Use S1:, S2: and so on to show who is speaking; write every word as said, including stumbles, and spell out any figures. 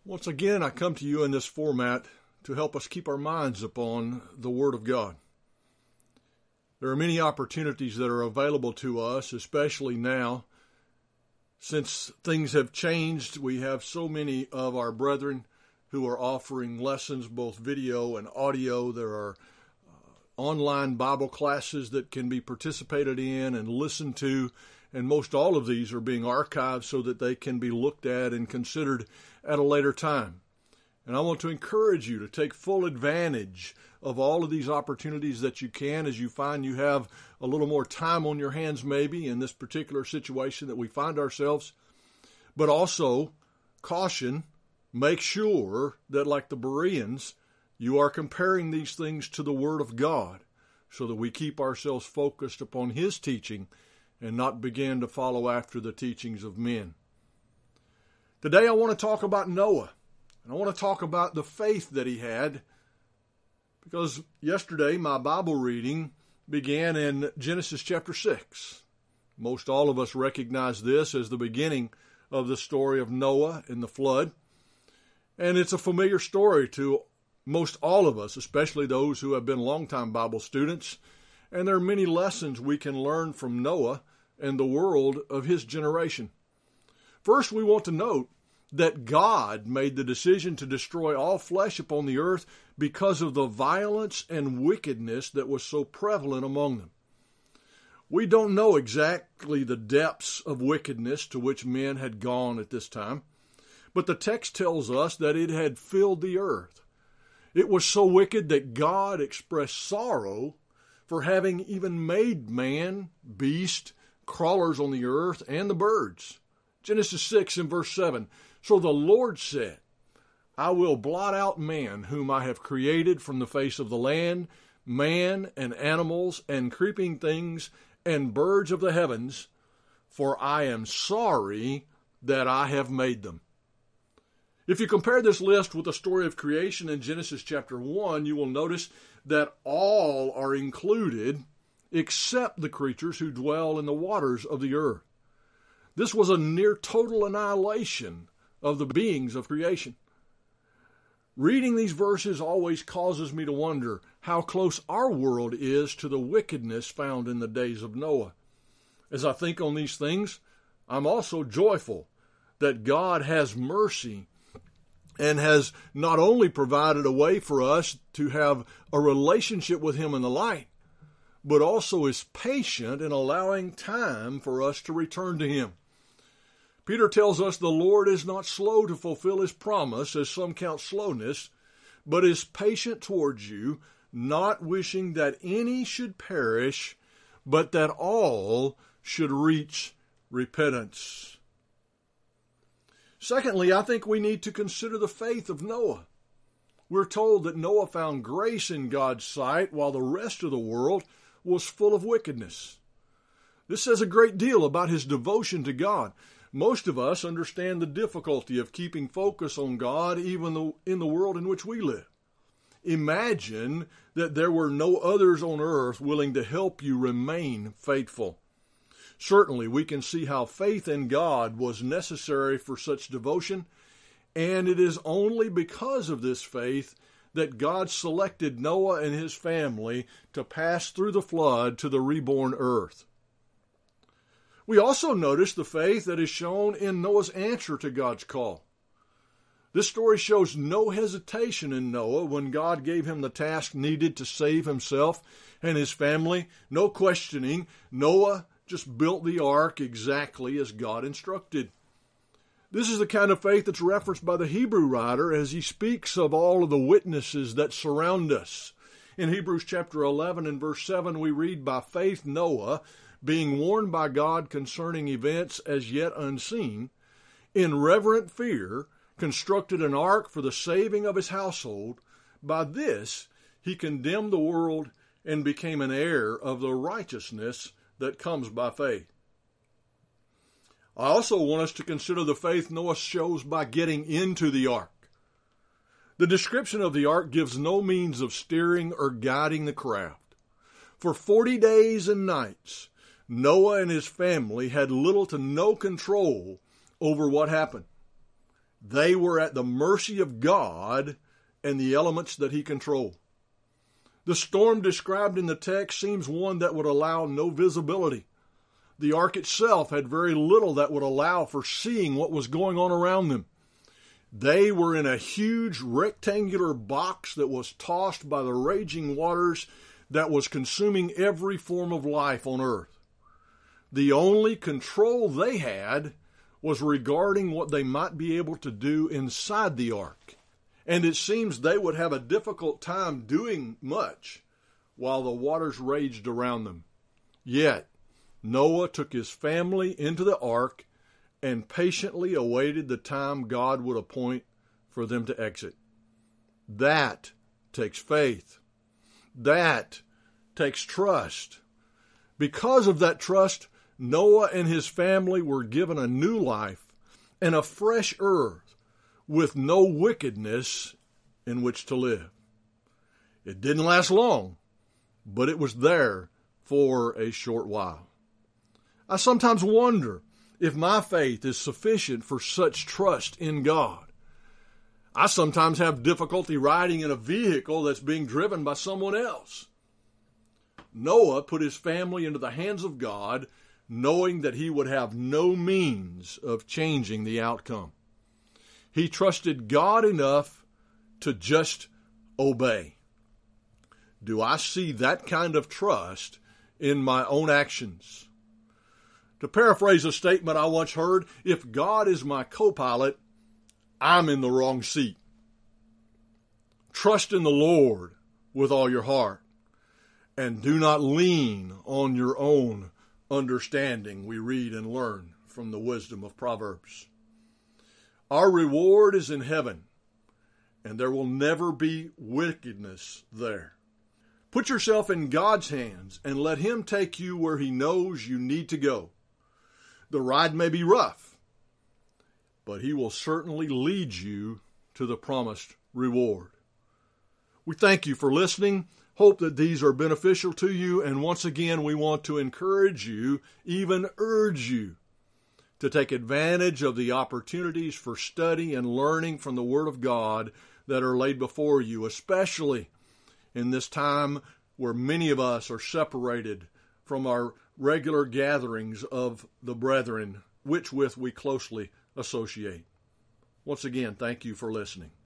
S1: Once again, I come to you in this format to help us keep our minds upon the Word of God. There are many opportunities that are available to us, especially now. Since things have changed, we have so many of our brethren who are offering lessons, both video and audio. There are uh, online Bible classes that can be participated in and listened to, and most all of these are being archived so that they can be looked at and considered at a later time. And I want to encourage you to take full advantage of all of these opportunities that you can as you find you have a little more time on your hands maybe in this particular situation that we find ourselves. But also, caution, make sure that like the Bereans, you are comparing these things to the Word of God so that we keep ourselves focused upon His teaching and not begin to follow after the teachings of men. Today I want to talk about Noah, and I want to talk about the faith that he had, because yesterday my Bible reading began in Genesis chapter six. Most all of us recognize this as the beginning of the story of Noah and the flood, and it's a familiar story to most all of us, especially those who have been longtime Bible students, and there are many lessons we can learn from Noah and the world of his generation. First, we want to note that God made the decision to destroy all flesh upon the earth because of the violence and wickedness that was so prevalent among them. We don't know exactly the depths of wickedness to which men had gone at this time, but the text tells us that it had filled the earth. It was so wicked that God expressed sorrow for having even made man, beast, crawlers on the earth, and the birds. Genesis six and verse seven, "So the Lord said, I will blot out man whom I have created from the face of the land, man and animals and creeping things and birds of the heavens, for I am sorry that I have made them." If you compare this list with the story of creation in Genesis chapter one, you will notice that all are included except the creatures who dwell in the waters of the earth. This was a near total annihilation of the beings of creation. Reading these verses always causes me to wonder how close our world is to the wickedness found in the days of Noah. As I think on these things, I'm also joyful that God has mercy and has not only provided a way for us to have a relationship with Him in the light, but also is patient in allowing time for us to return to Him. Peter tells us the Lord is not slow to fulfill His promise, as some count slowness, but is patient towards you, not wishing that any should perish, but that all should reach repentance. Secondly, I think we need to consider the faith of Noah. We're told that Noah found grace in God's sight while the rest of the world was full of wickedness. This says a great deal about his devotion to God. Most of us understand the difficulty of keeping focus on God even in the world in which we live. Imagine that there were no others on earth willing to help you remain faithful. Certainly, we can see how faith in God was necessary for such devotion, and it is only because of this faith that God selected Noah and his family to pass through the flood to the reborn earth. We also notice the faith that is shown in Noah's answer to God's call. This story shows no hesitation in Noah when God gave him the task needed to save himself and his family. No questioning. Noah just built the ark exactly as God instructed. This is the kind of faith that's referenced by the Hebrew writer as he speaks of all of the witnesses that surround us. In Hebrews chapter eleven and verse seven, we read, "By faith Noah, being warned by God concerning events as yet unseen, in reverent fear, constructed an ark for the saving of his household. By this he condemned the world and became an heir of the righteousness that comes by faith." I also want us to consider the faith Noah shows by getting into the ark. The description of the ark gives no means of steering or guiding the craft. For forty days and nights, Noah and his family had little to no control over what happened. They were at the mercy of God and the elements that he controlled. The storm described in the text seems one that would allow no visibility. The ark itself had very little that would allow for seeing what was going on around them. They were in a huge rectangular box that was tossed by the raging waters that was consuming every form of life on earth. The only control they had was regarding what they might be able to do inside the ark. And it seems they would have a difficult time doing much while the waters raged around them. Yet, Noah took his family into the ark and patiently awaited the time God would appoint for them to exit. That takes faith. That takes trust. Because of that trust, Noah and his family were given a new life and a fresh earth with no wickedness in which to live. It didn't last long, but it was there for a short while. I sometimes wonder if my faith is sufficient for such trust in God. I sometimes have difficulty riding in a vehicle that's being driven by someone else. Noah put his family into the hands of God, knowing that he would have no means of changing the outcome. He trusted God enough to just obey. Do I see that kind of trust in my own actions? To paraphrase a statement I once heard, if God is my co-pilot, I'm in the wrong seat. Trust in the Lord with all your heart, and do not lean on your own understanding, we read and learn from the wisdom of Proverbs. Our reward is in heaven, and there will never be wickedness there. Put yourself in God's hands and let him take you where he knows you need to go. The ride may be rough, but he will certainly lead you to the promised reward. We thank you for listening. Hope that these are beneficial to you. And once again, we want to encourage you, even urge you, to take advantage of the opportunities for study and learning from the Word of God that are laid before you, especially in this time where many of us are separated from our regular gatherings of the brethren, which with we closely associate. Once again, thank you for listening.